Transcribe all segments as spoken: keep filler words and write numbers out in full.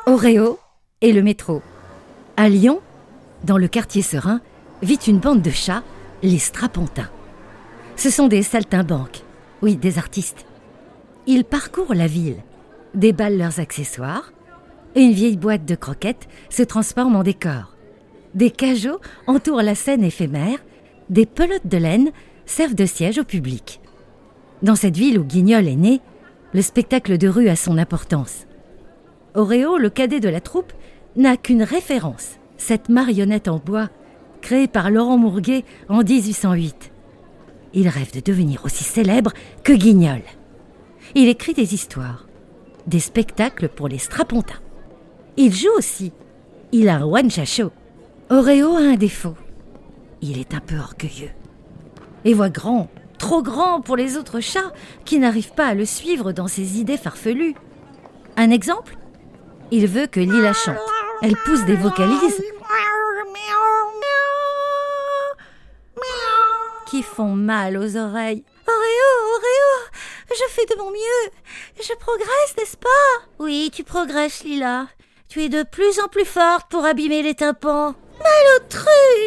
Oreo et le métro. À Lyon, dans le quartier serein, vit une bande de chats, les strapontins. Ce sont des saltimbanques, oui, des artistes. Ils parcourent la ville, déballent leurs accessoires. Une vieille boîte de croquettes se transforme en décor. Des cajots entourent la scène éphémère. Des pelotes de laine servent de siège au public. Dans cette ville où Guignol est né, le spectacle de rue a son importance. Oreo, le cadet de la troupe, n'a qu'une référence, cette marionnette en bois, créée par Laurent Mourguet en dix-huit cent huit. Il rêve de devenir aussi célèbre que Guignol. Il écrit des histoires, des spectacles pour les strapontins. Il joue aussi. Il a un one-chacho. Oreo a un défaut. Il est un peu orgueilleux. Et voit grand, trop grand pour les autres chats qui n'arrivent pas à le suivre dans ses idées farfelues. Un exemple ? Il veut que Lila chante. Elle pousse des vocalises qui font mal aux oreilles. Oreo, Oreo, je fais de mon mieux. Je progresse, n'est-ce pas ? Oui, tu progresses, Lila. Tu es de plus en plus forte pour abîmer les tympans. Malotru !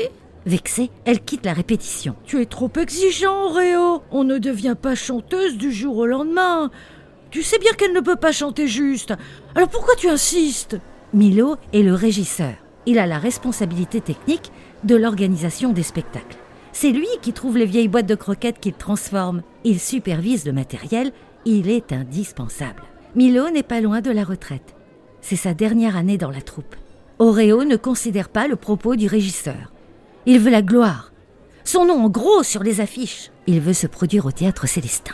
Vexée, elle quitte la répétition. Tu es trop exigeant, Oreo. On ne devient pas chanteuse du jour au lendemain. Tu sais bien qu'elle ne peut pas chanter juste. Alors pourquoi tu insistes ? Milo est le régisseur. Il a la responsabilité technique de l'organisation des spectacles. C'est lui qui trouve les vieilles boîtes de croquettes qu'il transforme. Il supervise le matériel. Il est indispensable. Milo n'est pas loin de la retraite. C'est sa dernière année dans la troupe. Oreo ne considère pas le propos du régisseur. Il veut la gloire. Son nom en gros sur les affiches. Il veut se produire au théâtre Célestin.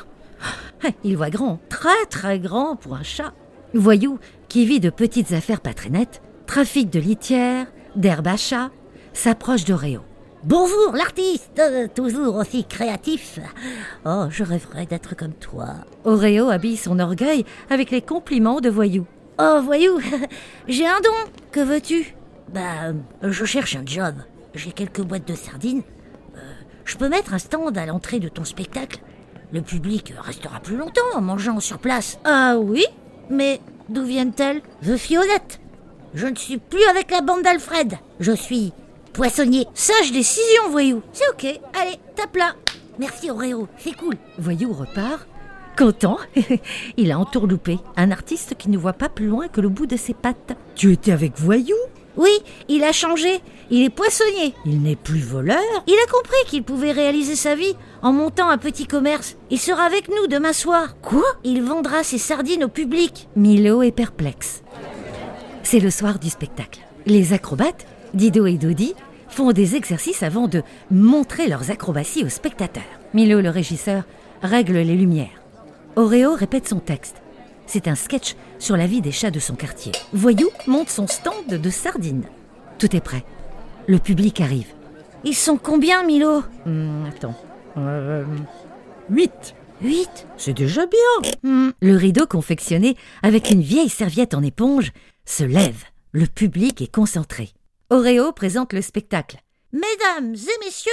Il voit grand, très très grand pour un chat. Voyou qui vit de petites affaires pas très nettes, trafic de litières, d'herbe à chat, s'approche d'Oreo. Bonjour l'artiste, toujours aussi créatif. Oh, je rêverais d'être comme toi. Oreo habille son orgueil avec les compliments de Voyou. Oh Voyou, j'ai un don. Que veux-tu ? Bah, je cherche un job. J'ai quelques boîtes de sardines. Euh, je peux mettre un stand à l'entrée de ton spectacle ? Le public restera plus longtemps en mangeant sur place. Ah oui ? Mais d'où viennent-elles ? Je suis honnête. Je ne suis plus avec la bande d'Alfred. Je suis poissonnier. Sage décision, Voyou. C'est ok. Allez, tape là. Merci Oreo, c'est cool. Voyou repart. Content, il a entourloupé un artiste qui ne voit pas plus loin que le bout de ses pattes. Tu étais avec Voyou ? Oui, il a changé. Il est poissonnier. Il n'est plus voleur ? Il a compris qu'il pouvait réaliser sa vie en montant un petit commerce. Il sera avec nous demain soir. Quoi ? Il vendra ses sardines au public. Milo est perplexe. C'est le soir du spectacle. Les acrobates, Dido et Dodi, font des exercices avant de montrer leurs acrobaties aux spectateurs. Milo, le régisseur, règle les lumières. Oreo répète son texte. C'est un sketch sur la vie des chats de son quartier. Voyou monte son stand de sardines. Tout est prêt. Le public arrive. Ils sont combien, Milo ? Hum, Attends. Euh, huit. Huit ? C'est déjà bien. Hum. Le rideau confectionné avec une vieille serviette en éponge se lève. Le public est concentré. Oreo présente le spectacle. Mesdames et messieurs,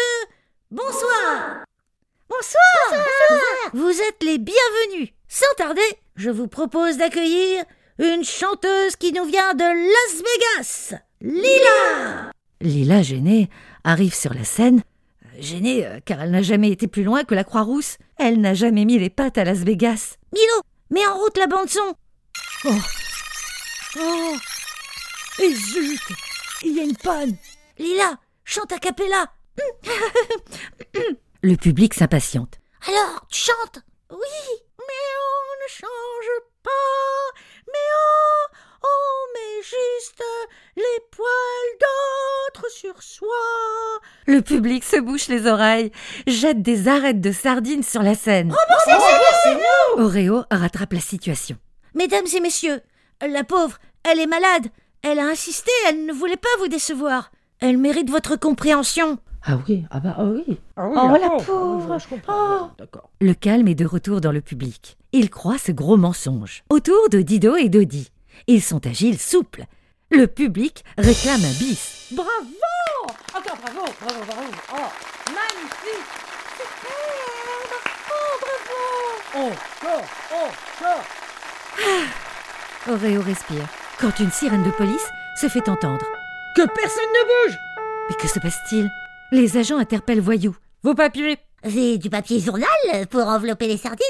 bonsoir. Bonsoir. Bonsoir. Vous êtes les bienvenus. Sans tarder, je vous propose d'accueillir une chanteuse qui nous vient de Las Vegas, Lila. Lila, gênée, arrive sur la scène. Gênée euh, car elle n'a jamais été plus loin que la Croix-Rousse. Elle n'a jamais mis les pattes à Las Vegas. Milo, mets en route la bande-son. Oh. Oh. Et zut, il y a une panne. Lila, chante a cappella. Le public s'impatiente. Alors, tu chantes ? Oui, mais on ne change pas, mais on, on met juste les poils d'autres sur soi. Le public se bouche les oreilles, jette des arêtes de sardines sur la scène. Remboursez-nous, remboursez-nous. Oreo rattrape la situation. Mesdames et messieurs, la pauvre, elle est malade. Elle a insisté, elle ne voulait pas vous décevoir. Elle mérite votre compréhension. Ah oui, ah bah ah oui. Ah oui, Oh, la pauvre. pauvre. Ah oui, je comprends. Oh. D'accord. Le calme est de retour dans le public. Il croit ce gros mensonge. Autour de Dido et Dodi. Ils sont agiles, souples. Le public réclame un bis. Bravo. Encore bravo, bravo, bravo. Oh, magnifique. Superbe. Oh, bravo. Oh, oh, oh, oh. Oreo respire. quand une sirène de police se fait entendre. Que personne ne bouge! Mais que se passe-t-il? Les agents interpellent Voyou. Vos papiers? C'est du papier journal pour envelopper les sardines.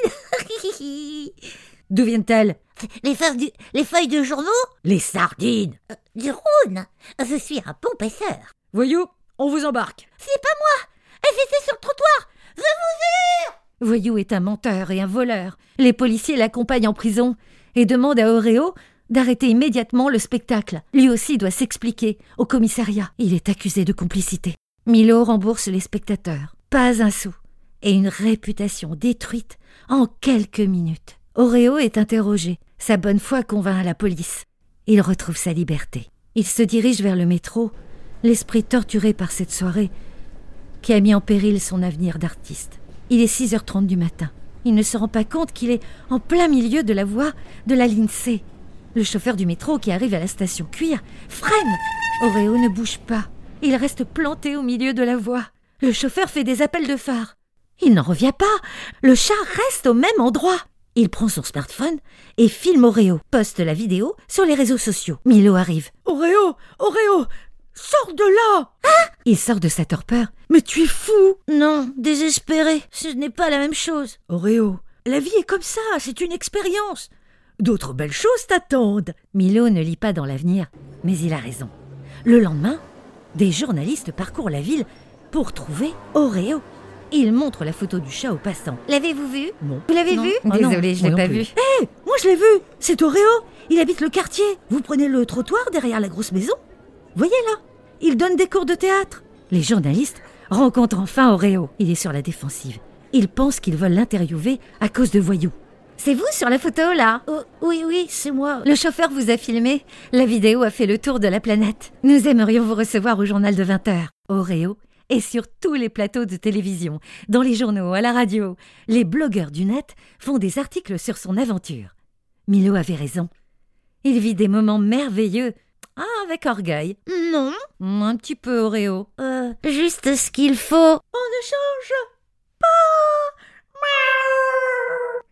D'où viennent-elles? Les feuilles, du, les feuilles de journaux? Les sardines. Euh, du Rhône. Je suis un bon pêcheur. Voyou, on vous embarque. C'est pas moi. Elles étaient sur le trottoir. Je vous jure. Voyou est un menteur et un voleur. Les policiers l'accompagnent en prison et demandent à Oreo d'arrêter immédiatement le spectacle. Lui aussi doit s'expliquer au commissariat. Il est accusé de complicité. Milo rembourse les spectateurs. Pas un sou. Et une réputation détruite en quelques minutes. Oreo est interrogé. Sa bonne foi convainc la police. Il retrouve sa liberté. Il se dirige vers le métro, l'esprit torturé par cette soirée qui a mis en péril son avenir d'artiste. Il est six heures trente du matin. Il ne se rend pas compte qu'il est en plein milieu de la voie de la ligne C. Le chauffeur du métro qui arrive à la station Cuir freine. Oreo ne bouge pas. Il reste planté au milieu de la voie. Le chauffeur fait des appels de phare. Il n'en revient pas. Le chat reste au même endroit. Il prend son smartphone et filme Oreo, poste la vidéo sur les réseaux sociaux. Milo arrive. Oreo, Oreo, sors de là! Ah! Il sort de sa torpeur. Mais tu es fou! Non, désespéré, ce n'est pas la même chose. Oreo, la vie est comme ça, c'est une expérience. D'autres belles choses t'attendent. Milo ne lit pas dans l'avenir, mais il a raison. Le lendemain, des journalistes parcourent la ville pour trouver Oreo. Ils montrent la photo du chat aux passants. L'avez-vous vu? Non. Vous l'avez Non. vu? Ah Désolée, non, je l'ai moi pas non plus. vu. Hé, hey, moi je l'ai vu. C'est Oreo. Il habite le quartier. Vous prenez le trottoir derrière la grosse maison. Voyez là, il donne des cours de théâtre. Les journalistes rencontrent enfin Oreo. Il est sur la défensive. Ils pensent qu'ils veulent l'interviewer à cause de Voyou. C'est vous sur la photo, là? Oh, oui, oui, c'est moi. Le chauffeur vous a filmé. La vidéo a fait le tour de la planète. Nous aimerions vous recevoir au journal de vingt heures. Oreo est sur tous les plateaux de télévision, dans les journaux, à la radio. Les blogueurs du net font des articles sur son aventure. Milo avait raison. Il vit des moments merveilleux. Ah, avec orgueil. Non. Un petit peu, Oreo. Euh, juste ce qu'il faut. On ne change